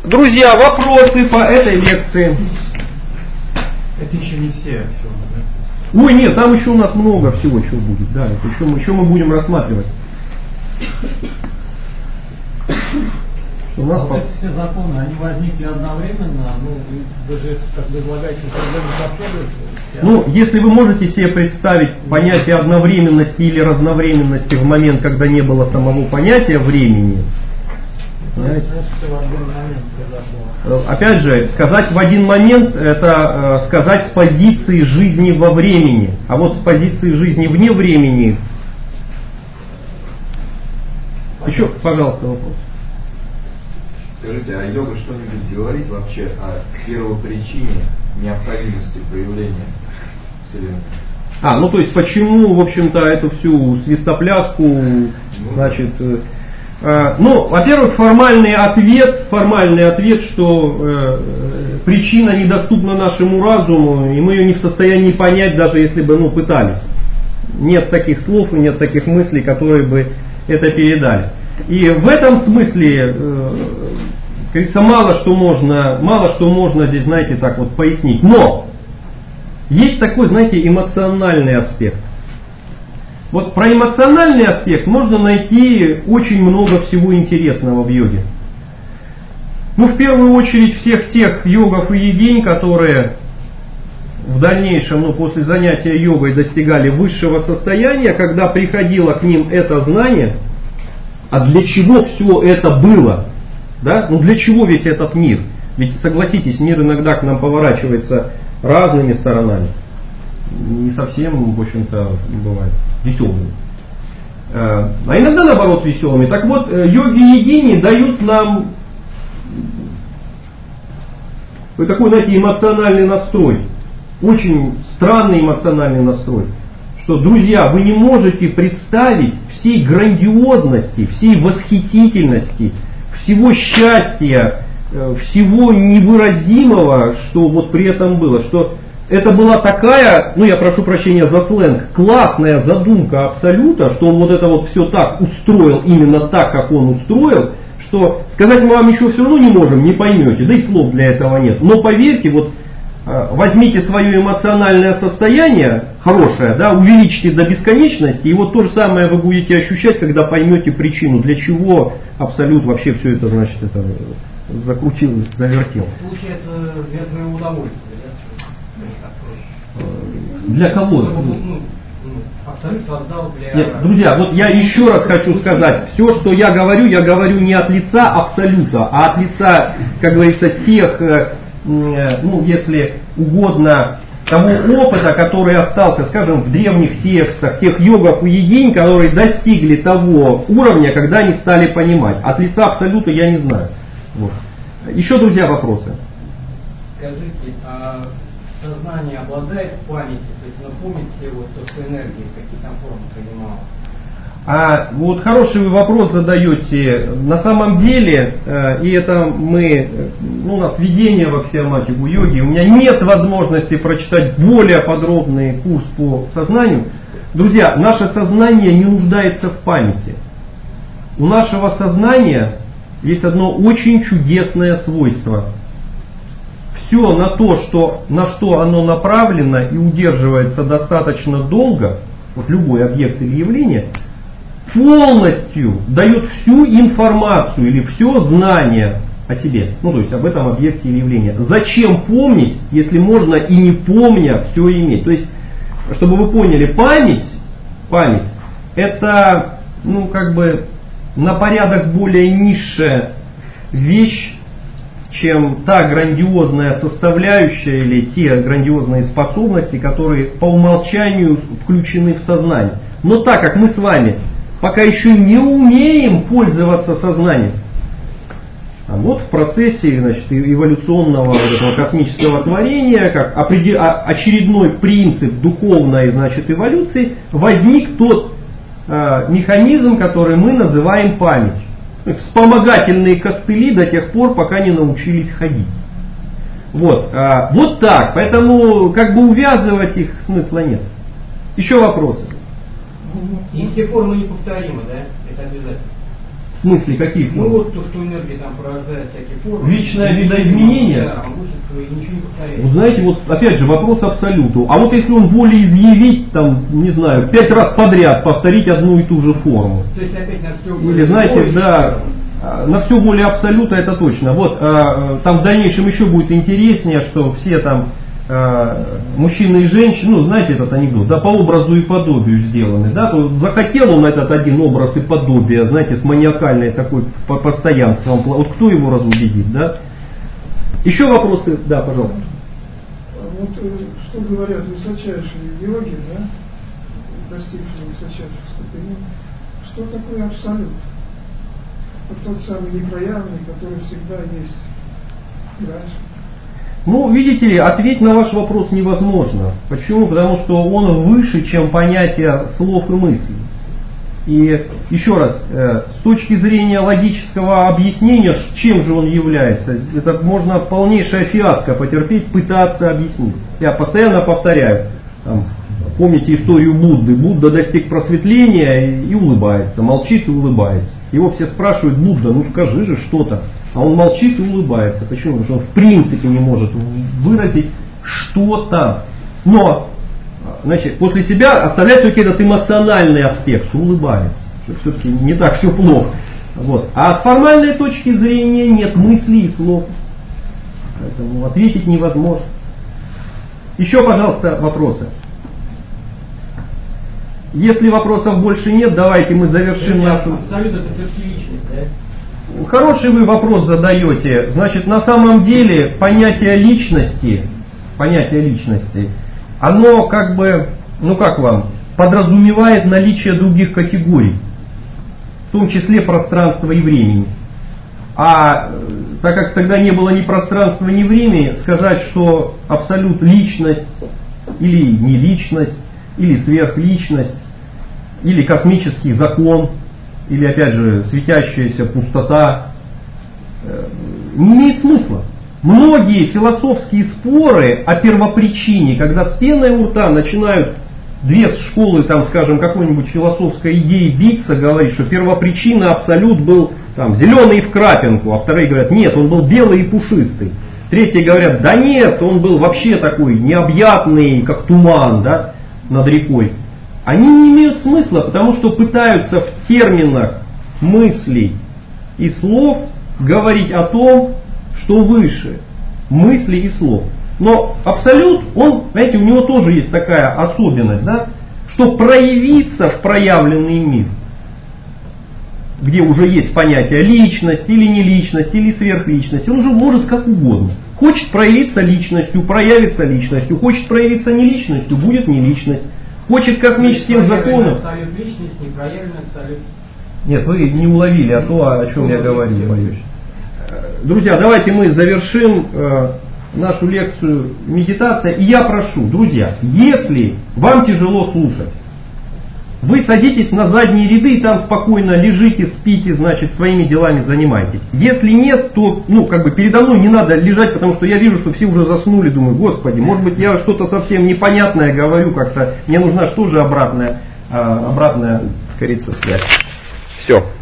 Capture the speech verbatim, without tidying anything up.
друзья, вопросы по этой лекции? Это еще не все аксиомы, да? Ой, нет, там еще у нас много всего, чего будет. Да, это еще, еще мы будем рассматривать. У нас а вот эти все законы, они возникли одновременно, ну, вы же как бы излагаете проблему последовательности. Ну, если вы можете себе представить понятие одновременности или разновременности в момент, когда не было самого понятия времени, знаете, в один момент, опять же, сказать в один момент, это э, сказать с позиции жизни во времени, а вот с позиции жизни вне времени. Еще, пожалуйста, вопрос. Скажите, а йога что-нибудь говорит вообще о первопричине необходимости проявления Вселенной? А, ну то есть почему, в общем-то, эту всю свистопляску, ну, значит, э, э, ну, во-первых, формальный ответ, формальный ответ, что э, причина недоступна нашему разуму, и мы ее не в состоянии понять, даже если бы, ну, пытались. Нет таких слов и нет таких мыслей, которые бы это передали. И в этом смысле, э, говорится, мало что можно, мало что можно здесь, знаете, так вот пояснить. Но есть такой, знаете, эмоциональный аспект. Вот про эмоциональный аспект можно найти очень много всего интересного в йоге. Ну, в первую очередь, всех тех йогов и йогинь, которые в дальнейшем, ну, после занятия йогой достигали высшего состояния, когда приходило к ним это знание, а для чего все это было? Да? Ну, для чего весь этот мир? Ведь, согласитесь, мир иногда к нам поворачивается разными сторонами. Не совсем, в общем-то, бывает веселыми. А иногда, наоборот, веселыми. Так вот, йоги и йогини дают нам такой, знаете, эмоциональный настрой. Очень странный эмоциональный настрой. Что, друзья, вы не можете представить всей грандиозности, всей восхитительности, всего счастья, всего невыразимого, что вот при этом было. Что это была такая, ну я прошу прощения за сленг, классная задумка Абсолюта, что он вот это вот все так устроил, именно так, как он устроил, что сказать мы вам еще все равно не можем, не поймете, да и слов для этого нет. Но поверьте, вот возьмите свое эмоциональное состояние, хорошее, да, увеличьте до бесконечности, и вот то же самое вы будете ощущать, когда поймете причину, для чего Абсолют вообще все это, значит, это закрутил, завертел. Получается, для своего удовольствия, да? Для кого? Ну, Абсолют создал для... Нет, друзья, вот я еще раз хочу сказать, все, что я говорю, я говорю не от лица Абсолюта, а от лица, как говорится, тех, ну, если угодно, того опыта, который остался, скажем, в древних текстах, тех йогов и йогинь, которые достигли того уровня, когда они стали понимать. От лица Абсолюта я не знаю. Вот. Еще, друзья, вопросы? Скажите, а сознание обладает памятью, то есть напомнить все вот то, что энергия, какие там формы принимала? А вот хороший вы вопрос задаете. На самом деле, и это мы, ну, у нас введение в аксиоматику йоги, у меня нет возможности прочитать более подробный курс по сознанию. Друзья, наше сознание не нуждается в памяти. У нашего сознания есть одно очень чудесное свойство. Все на то, что, на что оно направлено и удерживается достаточно долго, вот любой объект или явление, полностью дает всю информацию или все знание о себе, ну то есть об этом объекте или явлении. Зачем помнить, если можно и не помня все иметь? То есть, чтобы вы поняли, память, память это, ну как бы на порядок более низшая вещь, чем та грандиозная составляющая или те грандиозные способности, которые по умолчанию включены в сознание. Но так как мы с вами пока еще не умеем пользоваться сознанием, а вот в процессе, значит, эволюционного вот этого космического творения, как очередной принцип духовной, значит, эволюции, возник тот э, механизм, который мы называем память. Вспомогательные костыли до тех пор, пока не научились ходить. Вот, э, вот так. Поэтому как бы увязывать их смысла нет. Еще вопросы? И все формы неповторимы, да? Это обязательно. В смысле, какие формы? Ну вот то, что энергия там порождает всякие формы. Личное видоизменение? Да, множество и ничего не повторяется. Вот знаете, вот опять же вопрос абсолюту. А вот если он волеизъявить, там, не знаю, пять раз подряд повторить одну и ту же форму. То есть опять на все Или знаете, да, на все более абсолюта это точно. Вот а, там в дальнейшем еще будет интереснее, что все там а, мужчины и женщины, ну знаете этот анекдот, да, по образу и подобию сделаны, да, то захотел он этот один образ и подобие, знаете, с маниакальной такой постоянством, вот кто его разубедит, да? Еще вопросы, да, пожалуйста. Вот что говорят высочайшие йоги, да, достигшие высочайших ступеней, что такое абсолют? Вот тот самый непроявленный, который всегда есть и раньше. Ну, видите ли, ответить на ваш вопрос невозможно. Почему? Потому что он выше, чем понятие слов и мыслей. И еще раз, э, с точки зрения логического объяснения, чем же он является, это можно полнейшая фиаско потерпеть, пытаться объяснить. Я постоянно повторяю, там, помните историю Будды. Будда достиг просветления и улыбается, молчит и улыбается. Его все спрашивают: Будда, ну скажи же что-то. А он молчит и улыбается. Почему? Потому что он в принципе не может выразить что-то. Но, значит, после себя оставляет только этот эмоциональный аспект, что улыбается. Что все-таки не так все плохо. Вот. А с формальной точки зрения нет мыслей и слов. Поэтому ответить невозможно. Еще, пожалуйста, вопросы. Если вопросов больше нет, давайте мы завершим нашу... Абсолютно это все-таки личность, да? Хороший вы вопрос задаете. Значит, на самом деле понятие личности, понятие личности, оно как бы, ну как вам, подразумевает наличие других категорий, в том числе пространства и времени. А так как тогда не было ни пространства, ни времени, сказать, что абсолют личность или не личность, или сверхличность, или космический закон, или опять же светящаяся пустота, не имеет смысла. Многие философские споры о первопричине, когда с пеной у рта начинают две школы, там, скажем, какой-нибудь философской идеи биться, говорить, что первопричина абсолют был там, зеленый в крапинку, а вторые говорят, нет, он был белый и пушистый. Третьи говорят, да нет, он был вообще такой необъятный, как туман, да, над рекой. Они не имеют смысла, потому что пытаются в терминах мыслей и слов говорить о том, что выше мыслей и слов. Но абсолют, он, знаете, у него тоже есть такая особенность, да, что проявиться в проявленный мир, где уже есть понятие личность или не личность, или сверхличность, он уже может как угодно. Хочет проявиться личностью, проявится личностью, хочет проявиться не личностью, будет не личность. Хочет космическим законом. Абсолют личность, непроявленный абсолют. Нет, вы не уловили а то, о чем я говорил, боюсь. Друзья, давайте мы завершим э, нашу лекцию медитация. И я прошу, друзья, если вам тяжело слушать, вы садитесь на задние ряды и там спокойно лежите, спите, значит, своими делами занимайтесь. Если нет, то, ну, как бы передо мной не надо лежать, потому что я вижу, что все уже заснули, думаю, господи, может быть, я что-то совсем непонятное говорю, как-то мне нужна что же обратная, обратная, как говорится, связь. Все.